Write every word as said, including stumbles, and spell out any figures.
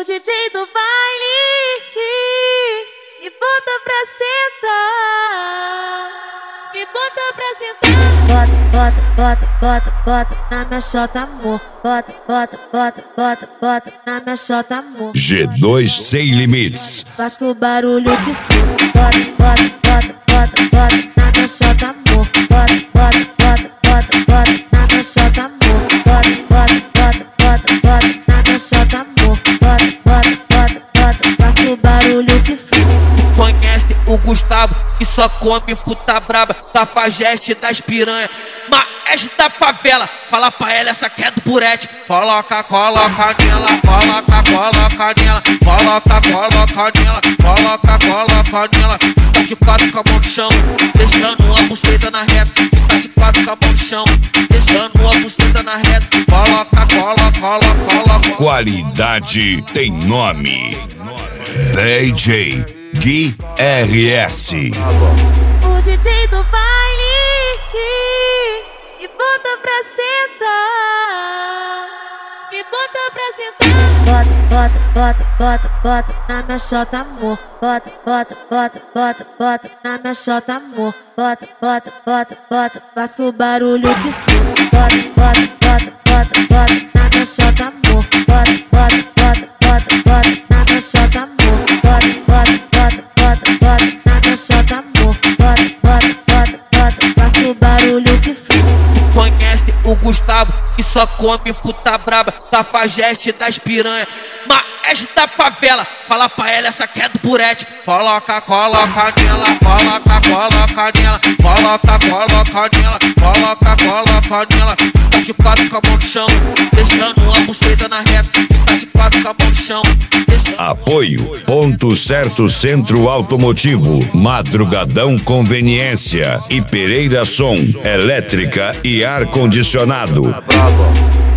D J do baile me bota pra sentar, me bota pra sentar. Bota, bota, bota, bota, bota na minha chota, amor. Bota, bota, bota, bota, bota na minha chota, amor. G dois Sem Limites. Faça o barulho que for. Bota, bota, bota, bota, bota na minha chota, amor. Bota, bota, bota, bota, bota na minha chota, amor. Bota, bota, bota, bota, bota na minha chota, amor. Bota, bota, bota, bota, faça o barulho que for. Conhece o Gustavo, que só come puta braba, Cafajeste das piranha, Maestro da favela. Fala pra ela, essa que é do Purete. Coloca, coloca nela, coloca, coloca nela, coloca, coloca nela, coloca, coloca nela. Tá de quatro com a mão no chão, deixando uma buceta na reta. Tá de quatro com a mão no chão, deixando uma buceta na reta. Coloca, coloca, coloca, coloca. Qualidade tem nome. D J Gui R S. O D J do baile me bota pra sentar, me bota pra sentar. Bota, bota, bota, bota, bota na minha chota, amor. Bota, bota, bota, bota, bota na minha chota, amor. Bota, bota, bota, bota, faça o barulho que for. Bota, bota, bota, bota, bota na minha chota, amor. Bota, bota, bota, bota, bota na minha chota, amor. Bota, bota, bota, bota, bota na minha chota, amor. Bota, bota, bota, bota, faça o barulho que for. Conhece o Gustavo, que só come puta braba, Cafajeste das piranha, Maestro da favela. Fala pra ela, essa que é do Purete. Coloca, coloca nela, coloca, coloca nela, coloca, coloca nela, coloca, coloca nela. Tá de quatro com a mão no chão, deixando uma buceta na reta. Tá de quatro com a mão no chão, deixando... Apoio Ponto Certo Centro Automotivo, Madrugadão Conveniência e Pereira Som, Elétrica e Ar Condicionado.